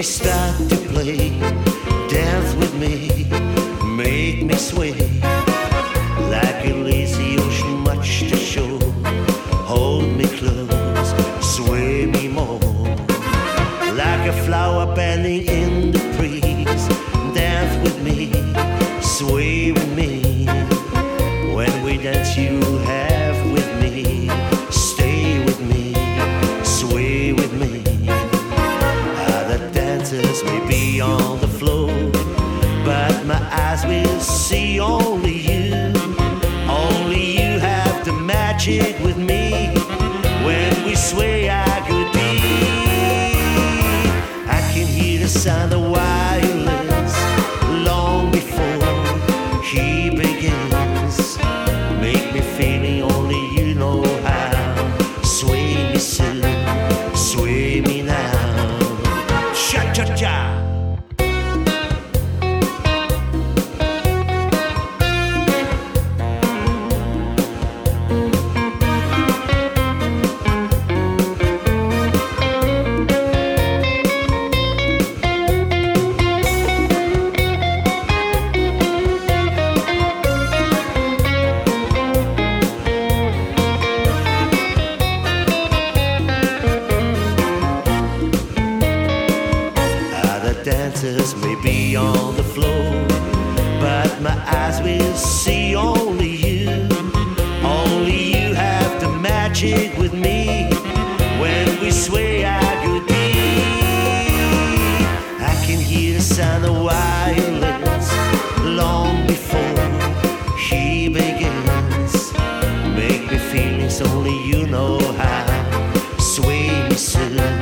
Baby, start to play, dance with me, make me sway like a lazy ocean, much to show. Hold me close, sway me more, like a flower bending in the breeze. Dance with me, sway with me. When we dance, you have with me. Stay with me, sway with me. Other dancers may be on the floor, but my eyes will see only you. Only you have the magic with me. When we sway, I could be. I can hear the sound of violins long before he begins. Make me feeling only you know how. Sway me soon, sway me now. Cha-cha-cha. Dancers may be on the floor, but my eyes will see only you. Only you have the magic with me. When we sway, I could be. I can hear the sound of violins long before he begins. Make me feelings only you know how. Sway me soon,